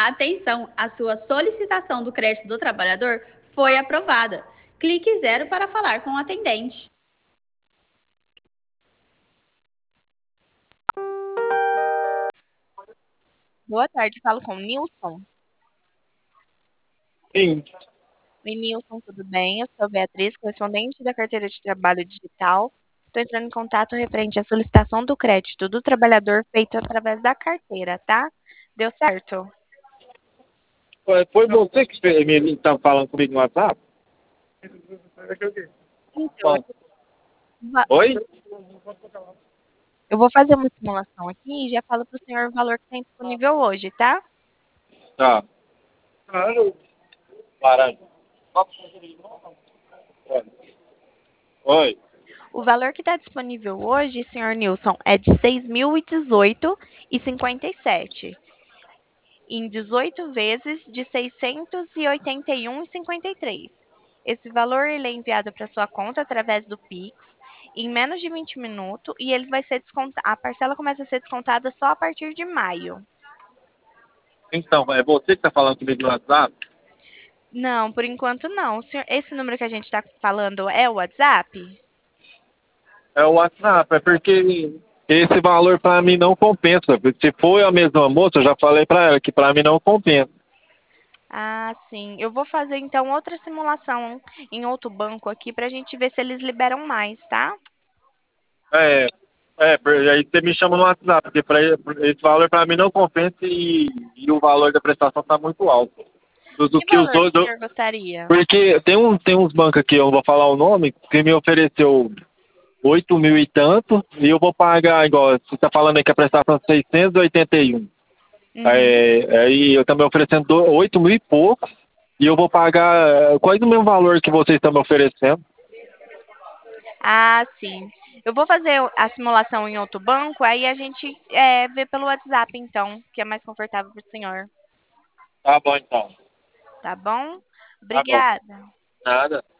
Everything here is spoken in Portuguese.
Atenção, a sua solicitação do crédito do trabalhador foi aprovada. Clique zero para falar com o atendente. Boa tarde, falo com o Nilson. Sim, Oi, Nilson, tudo bem? Eu sou a Beatriz, correspondente da carteira de trabalho digital. Estou entrando em contato referente à solicitação do crédito do trabalhador feito através da carteira, tá? Deu certo? foi você que estava falando comigo no WhatsApp? Então, va- Oi? eu vou fazer uma simulação aqui e já falo para o senhor o valor que tem disponível hoje, tá? Tá. Laranja. Oi. O valor que está disponível hoje, senhor Nilson, é de 6.018,57 em 18 vezes de 681,53. Esse valor ele é enviado para sua conta através do Pix em menos de 20 minutos e ele vai ser descontado. A parcela começa a ser descontada só a partir de maio. Então, é você que está falando comigo no WhatsApp? Não, por enquanto não. Esse número que a gente está falando é o WhatsApp? É o WhatsApp, é porque esse valor para mim não compensa. Se for a mesma moça, eu já falei para ela que para mim não compensa. Ah, sim. Eu vou fazer então outra simulação em outro banco aqui para a gente ver se eles liberam mais, tá? É, aí você me chama no WhatsApp, porque esse valor para mim não compensa e o valor da prestação está muito alto. Do Que que os valor que o outros. senhor gostaria? Porque tem uns bancos aqui, eu não vou falar o nome, que me ofereceu 8 mil e tanto, e eu vou pagar, igual, você está falando aí que a prestação é 681. Uhum. Aí eu também oferecendo 8 mil e pouco, e eu vou pagar quase o mesmo valor que vocês estão me oferecendo. Ah, sim. Eu vou fazer a simulação em outro banco, aí a gente vê pelo WhatsApp, então, que é mais confortável para o senhor. Tá bom, então. Tá bom? Tá bom. Obrigada. Nada.